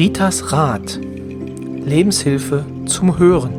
Ritas Rat. Lebenshilfe zum Hören.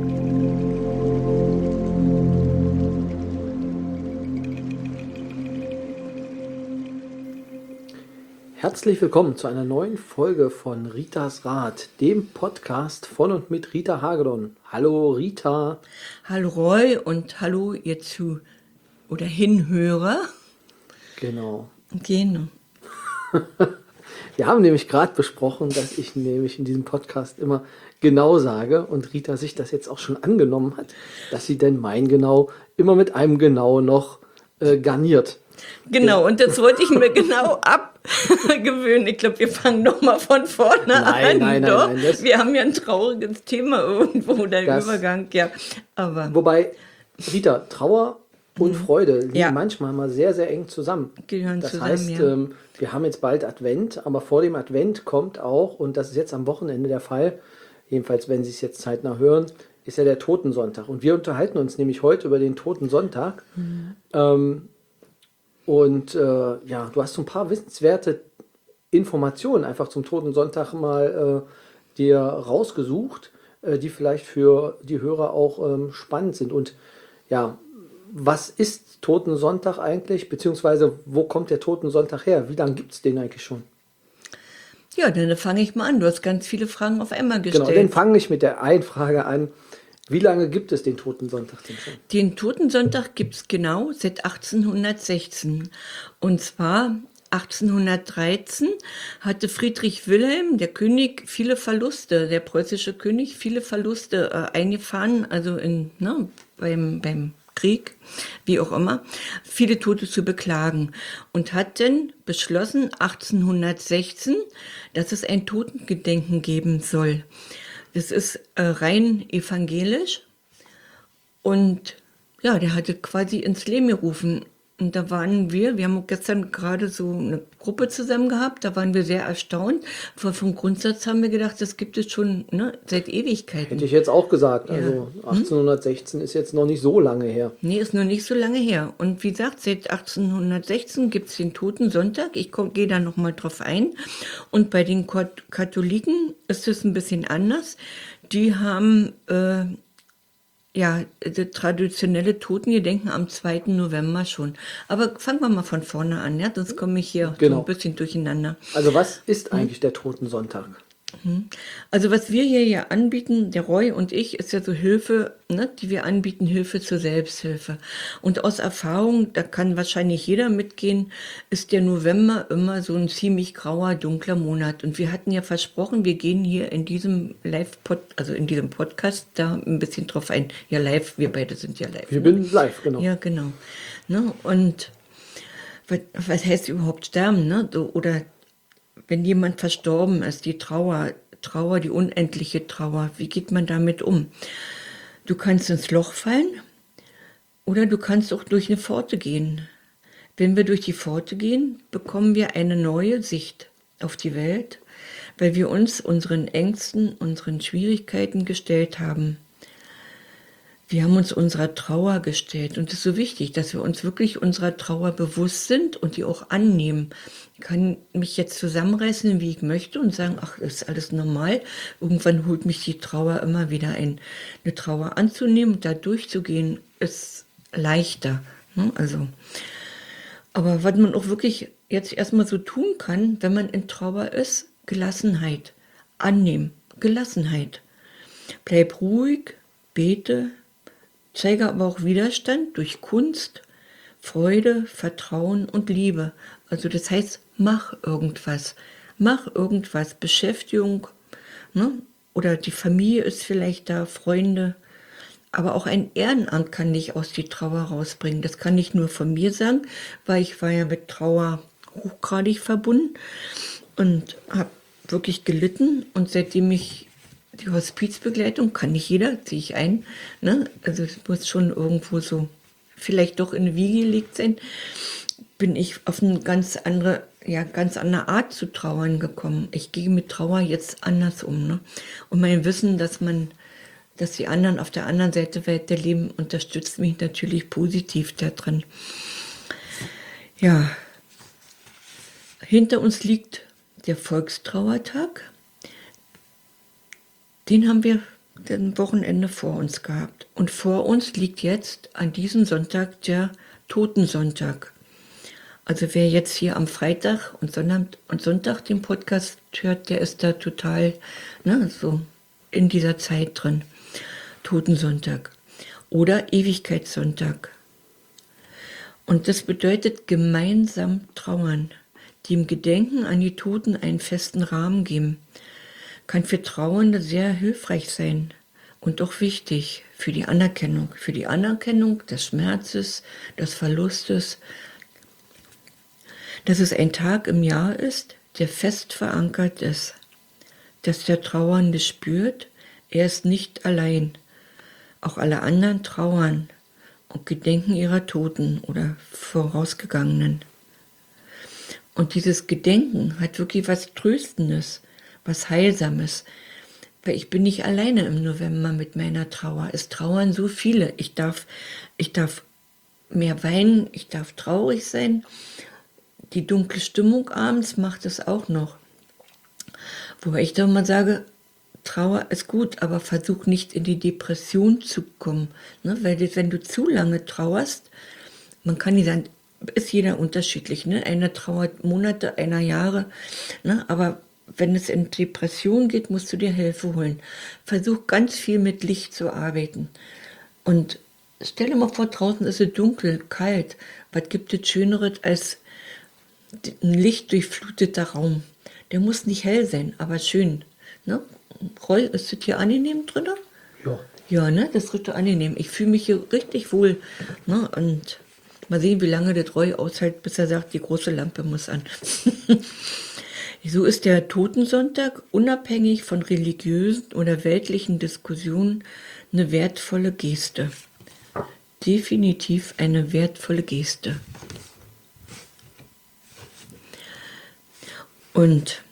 Herzlich willkommen zu einer neuen Folge von Ritas Rat, dem Podcast von und mit Rita Hagedorn. Hallo Rita. Hallo Roy und hallo ihr Zu- oder Hinhörer. Genau. Genau. Wir haben nämlich gerade besprochen, dass ich nämlich in diesem Podcast immer genau sage und Rita sich das jetzt auch schon angenommen hat, dass sie denn mein Genau immer mit einem Genau noch garniert. Genau, und das wollte ich mir genau abgewöhnen. Ich glaube, wir fangen nochmal von vorne Nein, an. nein, Doch, nein, das- wir haben ja ein trauriges Thema irgendwo, der Das- Übergang, ja. Aber Wobei, Rita, Trauer und Freude liegen Ja. manchmal mal sehr, sehr eng zusammen. Gehören Das zusammen, heißt, ja. wir haben jetzt bald Advent, aber vor dem Advent kommt auch, und das ist jetzt am Wochenende der Fall, jedenfalls wenn Sie es jetzt zeitnah hören, ist ja der Totensonntag. Und wir unterhalten uns nämlich heute über den Totensonntag. Ja, du hast so ein paar wissenswerte Informationen einfach zum Totensonntag mal dir rausgesucht, die vielleicht für die Hörer auch spannend sind. Und ja, was ist Totensonntag eigentlich? Beziehungsweise wo kommt der Totensonntag her? Wie lange gibt es den eigentlich schon? ja, dann fange ich mal an. Du hast ganz viele Fragen auf einmal Genau, gestellt. dann fange ich mit der einen Frage an. Wie lange gibt es den Totensonntag denn schon? Den Totensonntag gibt es genau seit 1816. Und zwar 1813 hatte Friedrich Wilhelm, der König, viele Verluste, der preußische König, viele Verluste eingefahren, also beim Krieg, wie auch immer, viele Tote zu beklagen. Und hat dann beschlossen, 1816, dass es ein Totengedenken geben soll. Das ist rein evangelisch und ja, der hatte quasi ins Leben gerufen. Und da waren wir haben gestern gerade so eine Gruppe zusammen gehabt, da waren wir sehr erstaunt. Vom Grundsatz haben wir gedacht, das gibt es schon seit Ewigkeiten. Hätte ich jetzt auch gesagt. Ja. Also 1816 ist jetzt noch nicht so lange her. Nee, ist noch nicht so lange her. Und wie gesagt, seit 1816 gibt es den Totensonntag. Ich gehe da nochmal drauf ein. Und bei den Katholiken ist es ein bisschen anders. Die haben das traditionelle Totengedenken am 2. November schon. Aber fangen wir mal von vorne an, ja? Sonst komme ich hier so Genau. ein bisschen durcheinander. Also was ist eigentlich der Totensonntag? Also was wir hier ja anbieten, der Roy und ich, ist ja so Hilfe, die wir anbieten, Hilfe zur Selbsthilfe. Und aus Erfahrung, da kann wahrscheinlich jeder mitgehen, ist der November immer so ein ziemlich grauer, dunkler Monat. Und wir hatten ja versprochen, wir gehen hier in diesem in diesem Podcast da ein bisschen drauf ein. Ja, live, wir beide sind ja live. Wir sind live, genau. Ja, genau. Und was heißt überhaupt sterben? Oder wenn jemand verstorben ist, die Trauer, die unendliche Trauer, wie geht man damit um? Du kannst ins Loch fallen oder du kannst auch durch eine Pforte gehen. Wenn wir durch die Pforte gehen, bekommen wir eine neue Sicht auf die Welt, weil wir uns unseren Ängsten, unseren Schwierigkeiten gestellt haben. Wir haben uns unserer Trauer gestellt und es ist so wichtig, dass wir uns wirklich unserer Trauer bewusst sind und die auch annehmen. Ich kann mich jetzt zusammenreißen, wie ich möchte und sagen, ach, das ist alles normal. Irgendwann holt mich die Trauer immer wieder ein. Eine Trauer anzunehmen und da durchzugehen, ist leichter. Aber was man auch wirklich jetzt erstmal so tun kann, wenn man in Trauer ist, Gelassenheit. Annehmen, Gelassenheit. Bleib ruhig, bete, zeige aber auch Widerstand durch Kunst, Freude, Vertrauen und Liebe. Also das heißt, mach irgendwas, Beschäftigung, oder die Familie ist vielleicht da, Freunde, aber auch ein Ehrenamt kann dich aus die Trauer rausbringen. Das kann ich nur von mir sagen, weil ich war ja mit Trauer hochgradig verbunden und habe wirklich gelitten und seitdem ich die Hospizbegleitung kann nicht jeder, ziehe ich ein. Also es muss schon irgendwo so vielleicht doch in eine Wiege gelegt sein. Bin ich auf eine ganz andere Art zu trauern gekommen. Ich gehe mit Trauer jetzt anders um. Und mein Wissen, dass die anderen auf der anderen Seite weiter leben, unterstützt mich natürlich positiv daran. Ja, hinter uns liegt der Volkstrauertag. Den haben wir ein Wochenende vor uns gehabt. Und vor uns liegt jetzt an diesem Sonntag der Totensonntag. Also wer jetzt hier am Freitag und Sonntag den Podcast hört, der ist da total so in dieser Zeit drin. Totensonntag oder Ewigkeitssonntag. Und das bedeutet gemeinsam trauern, dem Gedenken an die Toten einen festen Rahmen geben. Kann für Trauernde sehr hilfreich sein und auch wichtig für die Anerkennung des Schmerzes, des Verlustes, dass es ein Tag im Jahr ist, der fest verankert ist, dass der Trauernde spürt, er ist nicht allein. Auch alle anderen trauern und gedenken ihrer Toten oder Vorausgegangenen. Und dieses Gedenken hat wirklich was Tröstendes, was Heilsames. Weil ich bin nicht alleine im November mit meiner Trauer. Es trauern so viele. Ich darf mehr weinen, ich darf traurig sein. Die dunkle Stimmung abends macht es auch noch. Wobei ich doch mal sage, Trauer ist gut, aber versuch nicht in die Depression zu kommen. Ne? Weil wenn du zu lange trauerst, man kann nicht sagen, ist jeder unterschiedlich. Ne? Einer trauert Monate, einer Jahre. Ne? Aber wenn es in Depression geht, musst du dir Hilfe holen. Versuch ganz viel mit Licht zu arbeiten. Und stell dir mal vor, draußen ist es dunkel, kalt. Was gibt es Schöneres als ein lichtdurchfluteter Raum? Der muss nicht hell sein, aber schön. Ne? Roy, ist das hier angenehm drin? Ja. Ja, ne? Das ist richtig angenehm. Ich fühle mich hier richtig wohl. Ne? Und mal sehen, wie lange das Roy aushält, bis er sagt, die große Lampe muss an. So ist der Totensonntag unabhängig von religiösen oder weltlichen Diskussionen eine wertvolle Geste. Definitiv eine wertvolle Geste. Und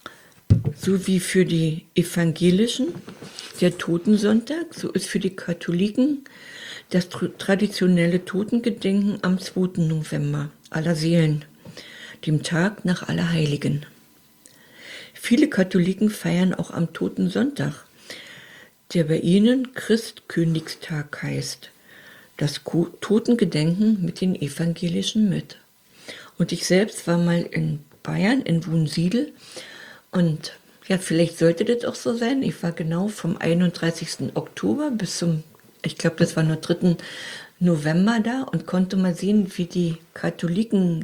so wie für die Evangelischen der Totensonntag, so ist für die Katholiken das traditionelle Totengedenken am 2. November, aller Seelen, dem Tag nach Allerheiligen. Viele Katholiken feiern auch am Totensonntag, der bei ihnen Christkönigstag heißt, das Totengedenken mit den Evangelischen mit. Und ich selbst war mal in Bayern, in Wunsiedel, und ja, vielleicht sollte das auch so sein. Ich war genau vom 31. Oktober bis zum, ich glaube, das war nur 3. November da und konnte mal sehen, wie die Katholiken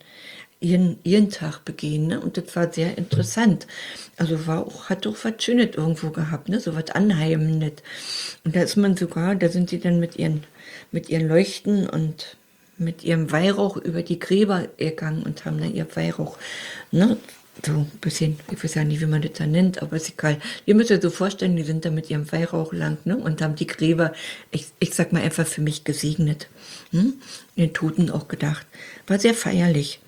ihren Tag begehen. Ne? Und das war sehr interessant. Also hat auch was Schönes irgendwo gehabt, ne? So was Anheimendes. Und da ist man sogar, da sind sie dann mit ihren Leuchten und mit ihrem Weihrauch über die Gräber gegangen und haben dann ihr Weihrauch, ne? So ein bisschen, ich weiß ja nicht, wie man das da nennt, aber ist egal. Ihr müsst euch so vorstellen, die sind da mit ihrem Weihrauch lang, ne? Und haben die Gräber, ich sag mal einfach für mich gesegnet. Den Toten auch gedacht. War sehr feierlich.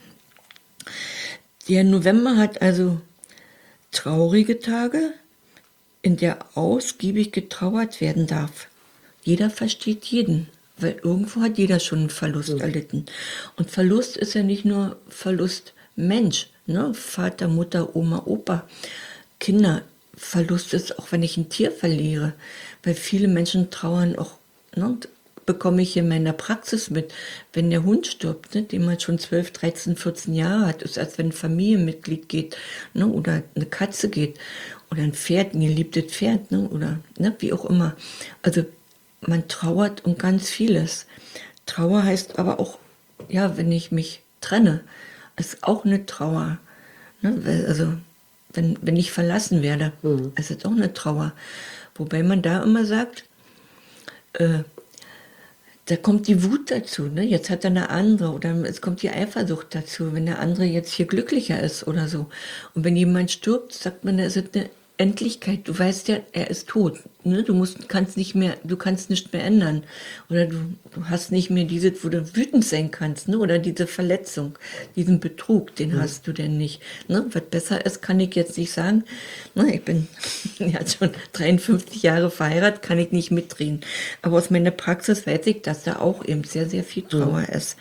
Der November hat also traurige Tage, in der ausgiebig getrauert werden darf. Jeder versteht jeden, weil irgendwo hat jeder schon einen Verlust erlitten. Und Verlust ist ja nicht nur Verlust Mensch, ne? Vater, Mutter, Oma, Opa, Kinder. Verlust ist auch, wenn ich ein Tier verliere, weil viele Menschen trauern auch, ne? Bekomme ich in meiner Praxis mit, wenn der Hund stirbt, ne, den man schon 12, 13, 14 Jahre hat, ist, als wenn ein Familienmitglied geht, ne, oder eine Katze geht, oder ein Pferd, ein geliebtes Pferd, ne, oder ne, wie auch immer. Also man trauert um ganz vieles. Trauer heißt aber auch, ja, wenn ich mich trenne, ist auch eine Trauer. Ne, also wenn ich verlassen werde, ist es auch eine Trauer. Wobei man da immer sagt, da kommt die Wut dazu, ne? Jetzt hat er eine andere oder es kommt die Eifersucht dazu, wenn der andere jetzt hier glücklicher ist oder so. Und wenn jemand stirbt, sagt man, da ist es eine Endlichkeit. Du weißt ja, er ist tot. Ne? Du kannst nicht mehr ändern. Oder du hast nicht mehr dieses, wo du wütend sein kannst, ne? Oder diese Verletzung, diesen Betrug, den hast du denn nicht. Ne? Was besser ist, kann ich jetzt nicht sagen. Ne? Ich bin ja schon 53 Jahre verheiratet, kann ich nicht mitreden. Aber aus meiner Praxis weiß ich, dass da auch eben sehr, sehr viel Trauer ist.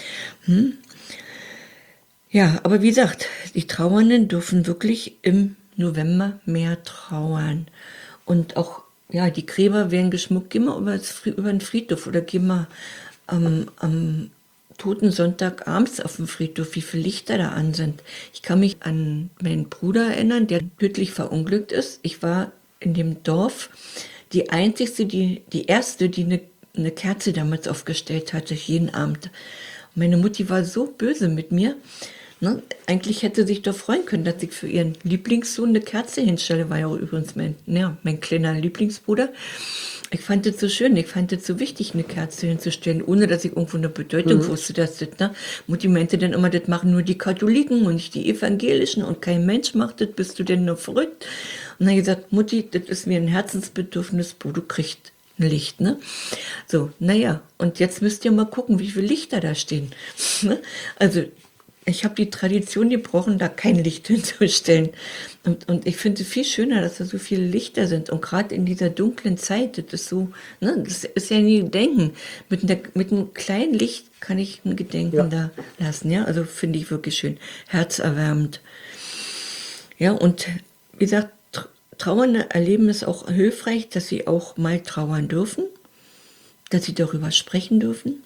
Ja, aber wie gesagt, die Trauernden dürfen wirklich im November mehr trauern. Und auch, ja, die Gräber werden geschmückt. Geh mal über den Friedhof oder geh mal am Totensonntag abends auf dem Friedhof, wie viele Lichter da an sind. Ich kann mich an meinen Bruder erinnern, der tödlich verunglückt ist. Ich war in dem Dorf die einzigste, die erste, die eine Kerze damals aufgestellt hatte, jeden Abend. Und meine Mutti war so böse mit mir. Ne? Eigentlich hätte sie sich doch freuen können, dass ich für ihren Lieblingssohn eine Kerze hinstelle. War ja auch übrigens mein kleiner Lieblingsbruder. Ich fand es so schön, ich fand es so wichtig, eine Kerze hinzustellen, ohne dass ich irgendwo eine Bedeutung wusste, dass das, ne? Mutti meinte dann immer, das machen nur die Katholiken und nicht die Evangelischen und kein Mensch macht das, bist du denn nur verrückt? Und dann habe ich gesagt, Mutti, das ist mir ein Herzensbedürfnis, du kriegst ein Licht, ne? So, naja, und jetzt müsst ihr mal gucken, wie viele Lichter da stehen. Also, ich habe die Tradition gebrochen, da kein Licht hinzustellen. Und ich finde es viel schöner, dass da so viele Lichter sind. Und gerade in dieser dunklen Zeit, das ist so, ne, das ist ja nie Gedenken. Mit einem kleinen Licht kann ich ein Gedenken da lassen. Ja, also finde ich wirklich schön. Herzerwärmend. Ja, und wie gesagt, Trauernde erleben ist auch hilfreich, dass sie auch mal trauern dürfen, dass sie darüber sprechen dürfen.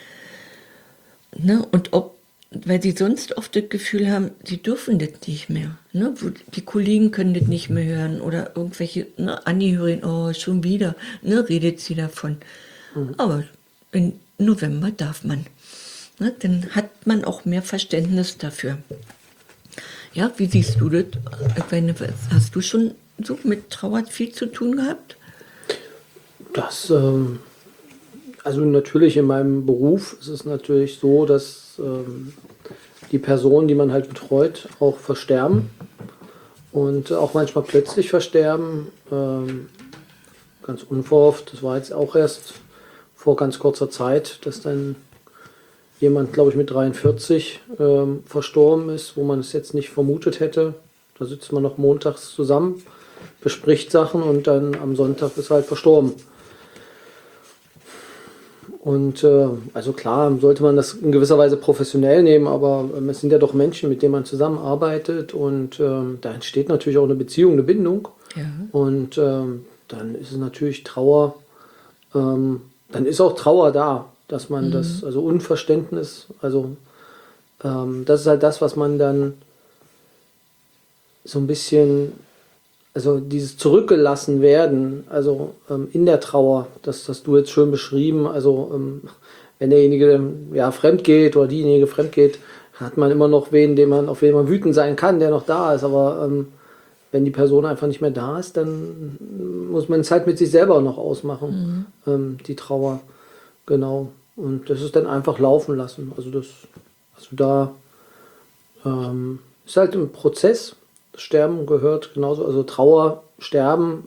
Ne, und weil sie sonst oft das Gefühl haben, sie dürfen das nicht mehr. Ne? Die Kollegen können das nicht mehr hören oder irgendwelche Angehörigen, oh, schon wieder, ne, redet sie davon. Aber im November darf man. Ne? Dann hat man auch mehr Verständnis dafür. Ja, wie siehst du das? Ich meine, hast du schon so mit Trauer viel zu tun gehabt? Das, also natürlich in meinem Beruf ist es natürlich so, dass die Personen, die man halt betreut, auch versterben und auch manchmal plötzlich versterben, ganz unverhofft. Das war jetzt auch erst vor ganz kurzer Zeit, dass dann jemand, glaube ich, mit 43 verstorben ist, wo man es jetzt nicht vermutet hätte. Da sitzt man noch montags zusammen, bespricht Sachen und dann am Sonntag ist er halt verstorben. Und also klar, sollte man das in gewisser Weise professionell nehmen, aber es sind ja doch Menschen, mit denen man zusammenarbeitet und da entsteht natürlich auch eine Beziehung, eine Bindung. Ja. Und dann ist es natürlich Trauer, dann ist auch Trauer da, dass man das, also Unverständnis, also das ist halt das, was man dann so ein bisschen, also dieses zurückgelassen werden, also in der Trauer, das hast du jetzt schön beschrieben, also wenn derjenige ja fremd geht oder diejenige fremd geht, hat man immer noch wen, auf wen man wütend sein kann, der noch da ist, aber wenn die Person einfach nicht mehr da ist, dann muss man es halt mit sich selber noch ausmachen, die Trauer, genau, und das ist dann einfach laufen lassen, also da ist halt ein Prozess. Sterben gehört genauso, also Trauer, Sterben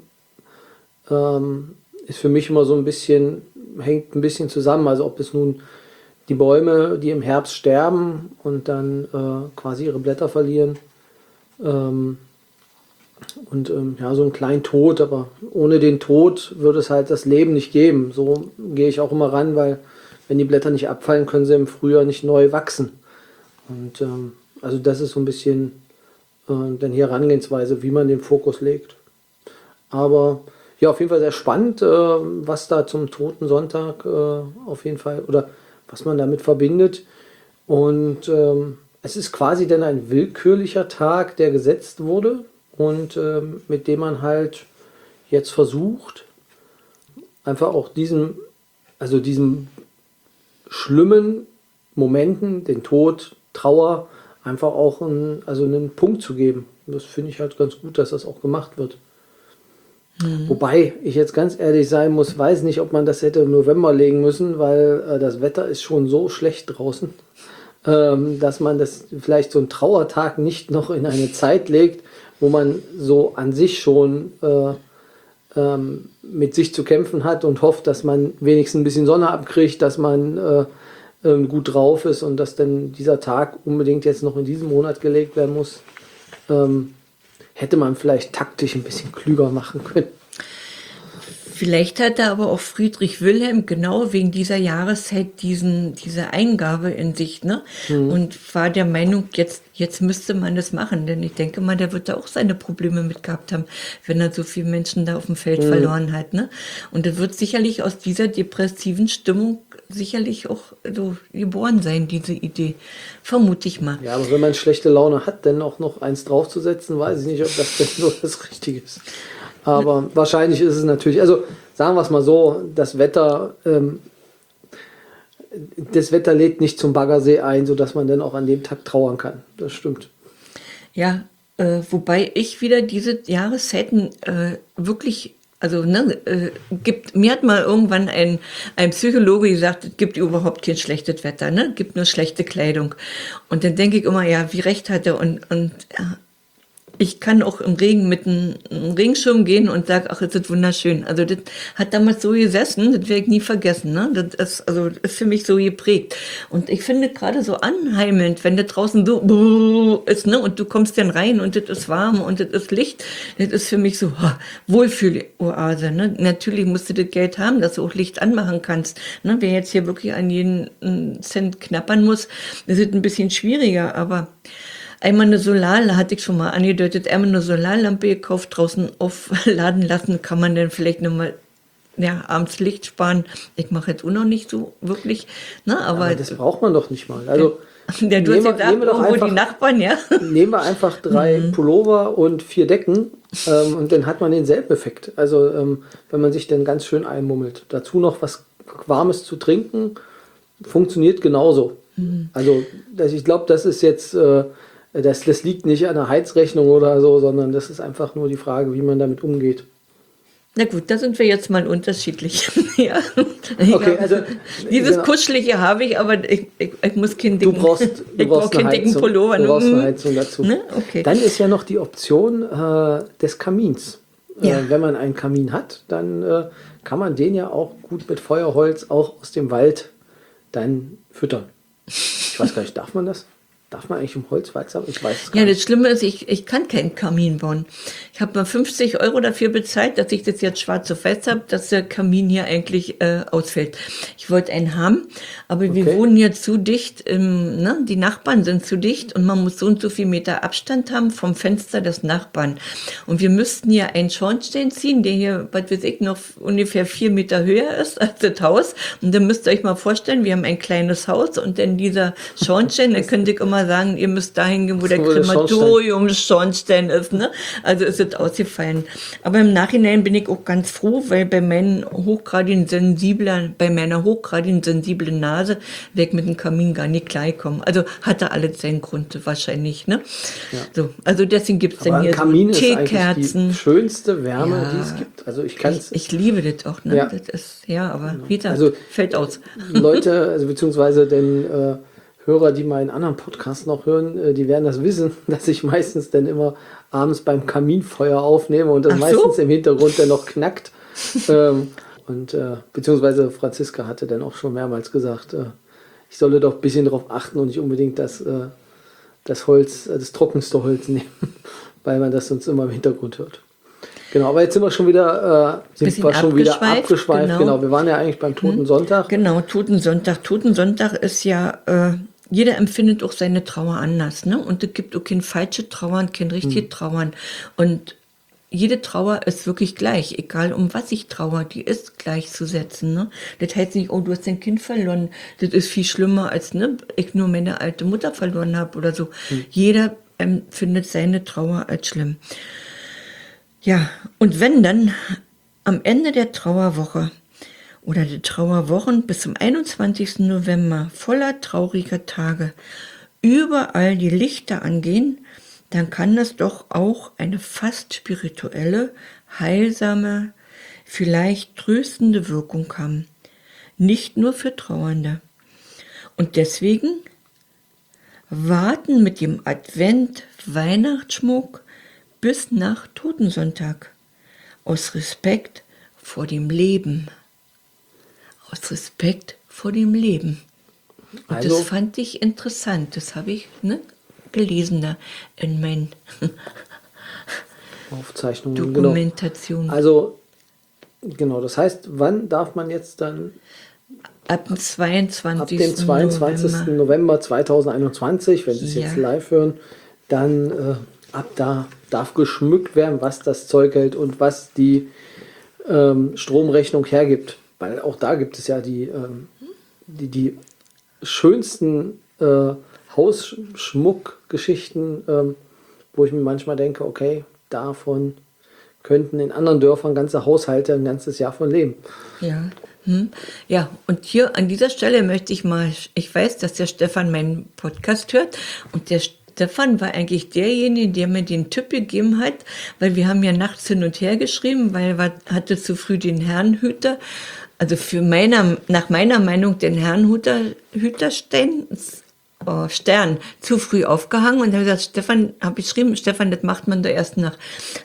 ist für mich immer so ein bisschen, hängt ein bisschen zusammen, also ob es nun die Bäume, die im Herbst sterben und dann quasi ihre Blätter verlieren und ja, so einen kleinen Tod, aber ohne den Tod würde es halt das Leben nicht geben. So gehe ich auch immer ran, weil wenn die Blätter nicht abfallen, können sie im Frühjahr nicht neu wachsen. Und also das ist so ein bisschen dann die Herangehensweise, wie man den Fokus legt. Aber ja, auf jeden Fall sehr spannend, was da zum Totensonntag auf jeden Fall, oder was man damit verbindet. Und es ist quasi dann ein willkürlicher Tag, der gesetzt wurde und mit dem man halt jetzt versucht, einfach auch diesen schlimmen Momenten, den Tod, Trauer, einfach auch einen Punkt zu geben. Das finde ich halt ganz gut, dass das auch gemacht wird. Wobei ich jetzt ganz ehrlich sein muss, weiß nicht, ob man das hätte im November legen müssen, weil das Wetter ist schon so schlecht draußen, dass man das vielleicht so einen Trauertag nicht noch in eine Zeit legt, wo man so an sich schon mit sich zu kämpfen hat und hofft, dass man wenigstens ein bisschen Sonne abkriegt, dass man gut drauf ist und dass dann dieser Tag unbedingt jetzt noch in diesem Monat gelegt werden muss, hätte man vielleicht taktisch ein bisschen klüger machen können. Vielleicht hatte aber auch Friedrich Wilhelm genau wegen dieser Jahreszeit diese Eingabe in sich, ne? Und war der Meinung, jetzt müsste man das machen. Denn ich denke mal, der wird da auch seine Probleme mit gehabt haben, wenn er so viele Menschen da auf dem Feld verloren hat, ne? Und das wird sicherlich aus dieser depressiven Stimmung sicherlich auch so geboren sein, diese Idee. Vermute ich mal. Ja, aber wenn man schlechte Laune hat, dann auch noch eins draufzusetzen, weiß ich nicht, ob das denn so das Richtige ist. Aber wahrscheinlich ist es natürlich, also sagen wir es mal so, das Wetter lädt nicht zum Baggersee ein, sodass man dann auch an dem Tag trauern kann. Das stimmt. Ja, wobei ich wieder diese Jahreszeiten wirklich, also mir hat mal irgendwann ein Psychologe gesagt, es gibt überhaupt kein schlechtes Wetter, ne? Es gibt nur schlechte Kleidung. Und dann denke ich immer, ja, wie recht hat er und ja, ich kann auch im Regen mit einem Regenschirm gehen und sage, ach, ist das wunderschön. Also das hat damals so gesessen, das werde ich nie vergessen. Ne? Das ist für mich so geprägt. Und ich finde gerade so anheimelnd, wenn das draußen so ist, ne? Und du kommst dann rein und das ist warm und das ist Licht. Das ist für mich so Wohlfühl-Oase. Ne? Natürlich musst du das Geld haben, dass du auch Licht anmachen kannst. Ne? Wer jetzt hier wirklich an jeden Cent knappern muss, das ist ein bisschen schwieriger, aber einmal eine Solarlampe, hatte ich schon mal angedeutet, einmal eine Solarlampe gekauft, draußen aufladen lassen, kann man dann vielleicht nochmal abends Licht sparen. Ich mache jetzt auch noch nicht so wirklich, ne, aber das braucht man doch nicht mal. Also du hast gesagt, irgendwo die Nachbarn, ja. Nehmen wir einfach 3 Pullover und 4 Decken und dann hat man denselben Effekt. Also wenn man sich dann ganz schön einmummelt. Dazu noch was Warmes zu trinken, funktioniert genauso. Also ich glaube, das ist jetzt... Das liegt nicht an der Heizrechnung oder so, sondern das ist einfach nur die Frage, wie man damit umgeht. Na gut, da sind wir jetzt mal unterschiedlich. Ja. Okay, also dieses Kuschelige habe ich, aber ich muss keinen dicken, du brauchst keinen dicken Pullover. Du brauchst eine Heizung dazu. Ne? Okay. Dann ist ja noch die Option des Kamins. Ja. Wenn man einen Kamin hat, dann kann man den ja auch gut mit Feuerholz auch aus dem Wald dann füttern. Ich weiß gar nicht, darf man das? Darf man eigentlich im Holz wachsen? Ich weiß es gar Ja, nicht. das Schlimme ist, ich kann keinen Kamin bauen. Ich habe mal 50 € dafür bezahlt, dass ich das jetzt schwarz auf weiß habe, dass der Kamin hier eigentlich ausfällt. Ich wollte einen haben, aber wir wohnen hier zu dicht, die Nachbarn sind zu dicht und man muss so und so viel Meter Abstand haben vom Fenster des Nachbarn. Und wir müssten hier einen Schornstein ziehen, der hier, was weiß ich, noch ungefähr 4 Meter höher ist als das Haus. Und dann müsst ihr euch mal vorstellen, wir haben ein kleines Haus und dann dieser Schornstein, da könnte ich immer sagen, ihr müsst dahin gehen, wo der Krematorium-Schornstein ist, ne? Also ist es ausgefallen. Aber im Nachhinein bin ich auch ganz froh, weil bei meiner hochgradigen sensiblen Nase weg mit dem Kamin gar nicht klarkommen. Also hatte alles seinen Grund wahrscheinlich, ne? Ja. So, also deswegen gibt es dann hier Kamin so Teekerzen. Ist eigentlich die schönste Wärme, die es gibt. Also ich liebe das auch, ne? Ja. Das ist, aber wieder Also, fällt aus. Leute, also beziehungsweise den Hörer, die meinen anderen Podcast noch hören, die werden das wissen, dass ich meistens dann immer abends beim Kaminfeuer aufnehme und das meistens im Hintergrund dann noch knackt. Beziehungsweise Franziska hatte dann auch schon mehrmals gesagt, ich solle doch ein bisschen darauf achten und nicht unbedingt das Holz, das trockenste Holz nehmen, weil man das sonst immer im Hintergrund hört. Genau, aber jetzt sind wir schon wieder, abgeschweift. Genau, wir waren ja eigentlich beim Toten Sonntag. Genau, Totensonntag. Totensonntag ist ja, jeder empfindet auch seine Trauer anders, ne? Und es gibt auch kein falsche Trauern, kein richtige Trauern. Und jede Trauer ist wirklich gleich, egal um was ich trauere, die ist gleichzusetzen, ne? Das heißt nicht, oh, du hast dein Kind verloren, das ist viel schlimmer, als ich nur meine alte Mutter verloren habe oder so. Jeder empfindet seine Trauer als schlimm. Ja, und wenn dann am Ende der Trauerwoche oder der Trauerwochen bis zum 21. November voller trauriger Tage überall die Lichter angehen, dann kann das doch auch eine fast spirituelle, heilsame, vielleicht tröstende Wirkung haben. Nicht nur für Trauernde. Und deswegen warten mit dem Advent Weihnachtsschmuck bis nach Totensonntag. Aus Respekt vor dem Leben. Aus Respekt vor dem Leben. Und Also, das fand ich interessant. Das habe ich gelesen da in meinen Aufzeichnungen. Dokumentationen. Genau. Also Genau, das heißt, wann darf man jetzt dann Ab dem 22. ab dem 22. November 2021, wenn Sie es jetzt Ja. live hören, dann ab da darf geschmückt werden, was das Zeug hält und was die Stromrechnung hergibt. Weil auch da gibt es ja die schönsten Hausschmuckgeschichten, wo ich mir manchmal denke, okay, davon könnten in anderen Dörfern ganze Haushalte ein ganzes Jahr von leben. Ja. Ja, und hier an dieser Stelle möchte ich mal, ich weiß, dass der Stefan meinen Podcast hört und der Stefan war eigentlich derjenige, der mir den Tipp gegeben hat, weil wir haben ja nachts hin und her geschrieben, weil er hatte zu früh den Herrenhüter, also nach meiner Meinung den Herrenhüterstein, Stern zu früh aufgehangen und habe gesagt, habe ich geschrieben, Stefan, das macht man da erst nach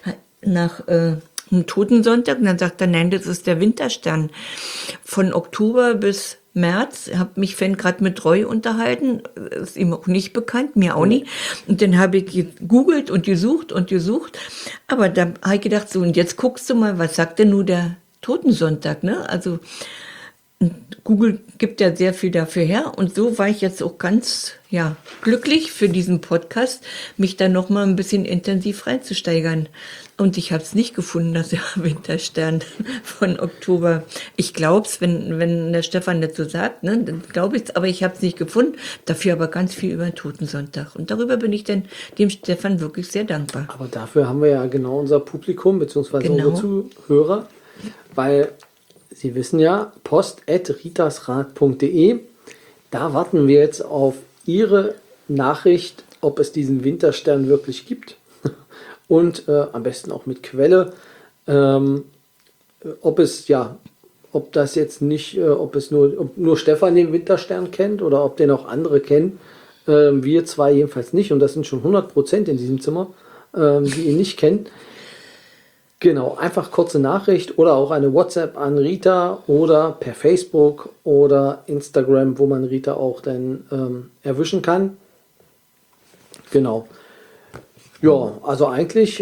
einem Totensonntag. Und dann sagt er, nein, das ist der Winterstern. Von Oktober bis März, habe mich vorhin gerade mit Roy unterhalten, ist ihm auch nicht bekannt, mir auch nicht. Und dann habe ich gegoogelt und gesucht, aber da habe ich gedacht, so, und jetzt guckst du mal, was sagt denn nun der Totensonntag, ne? Also Google gibt ja sehr viel dafür her und so war ich jetzt auch ganz glücklich für diesen Podcast, mich da noch mal ein bisschen intensiv reinzusteigern. Und ich habe es nicht gefunden, dass der Winterstern von Oktober. Ich glaube es, wenn der Stefan das so sagt, ne, dann glaube ich es, aber ich habe es nicht gefunden. Dafür aber ganz viel über den Totensonntag. Und darüber bin ich dann dem Stefan wirklich sehr dankbar. Aber dafür haben wir ja genau unser Publikum, beziehungsweise unsere Zuhörer, weil Sie wissen ja, post@ritasrat.de, da warten wir jetzt auf Ihre Nachricht, ob es diesen Winterstern wirklich gibt und am besten auch mit Quelle, ob das jetzt nicht, ob nur Stefan den Winterstern kennt oder ob den auch andere kennen. Wir zwei jedenfalls nicht und das sind schon 100% in diesem Zimmer, die ihn nicht kennen. Genau, einfach kurze Nachricht oder auch eine WhatsApp an Rita oder per Facebook oder Instagram, wo man Rita auch dann erwischen kann. Genau. Ja, also eigentlich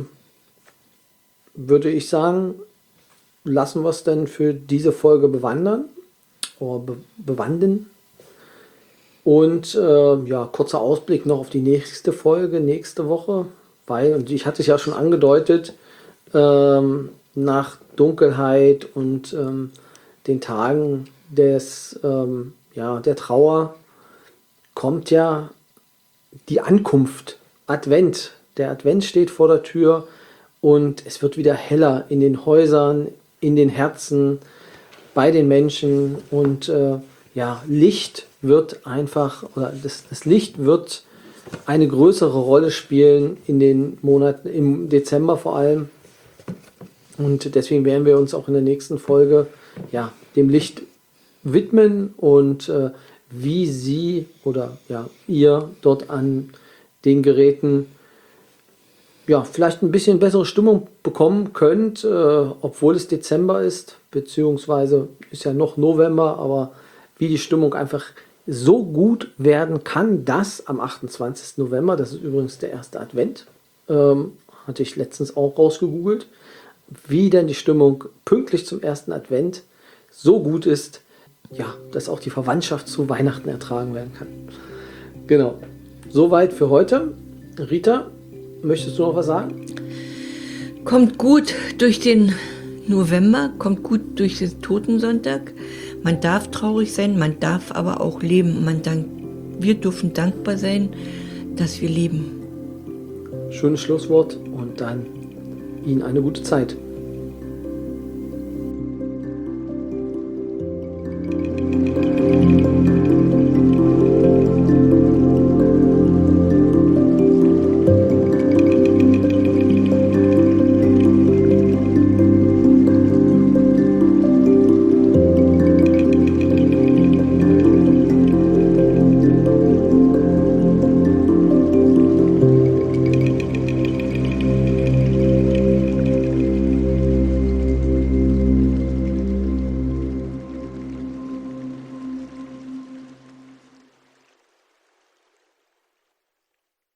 würde ich sagen, lassen wir es dann für diese Folge bewandern oder bewanden. Und kurzer Ausblick noch auf die nächste Folge, nächste Woche, weil, und ich hatte es ja schon angedeutet, nach Dunkelheit und den Tagen der Trauer kommt ja die Ankunft, Advent. Der Advent steht vor der Tür und es wird wieder heller in den Häusern, in den Herzen, bei den Menschen und Licht wird einfach, oder das Licht wird eine größere Rolle spielen in den Monaten, im Dezember vor allem. Und deswegen werden wir uns auch in der nächsten Folge dem Licht widmen und wie Sie oder ihr dort an den Geräten vielleicht ein bisschen bessere Stimmung bekommen könnt, obwohl es Dezember ist, beziehungsweise ist ja noch November, aber wie die Stimmung einfach so gut werden kann, dass am 28. November, das ist übrigens der erste Advent, hatte ich letztens auch rausgegoogelt, wie denn die Stimmung pünktlich zum ersten Advent so gut ist, dass auch die Verwandtschaft zu Weihnachten ertragen werden kann. Genau. Soweit für heute. Rita, möchtest du noch was sagen? Kommt gut durch den November, kommt gut durch den Totensonntag. Man darf traurig sein, man darf aber auch leben. Wir dürfen dankbar sein, dass wir leben. Schönes Schlusswort und dann Ihnen eine gute Zeit.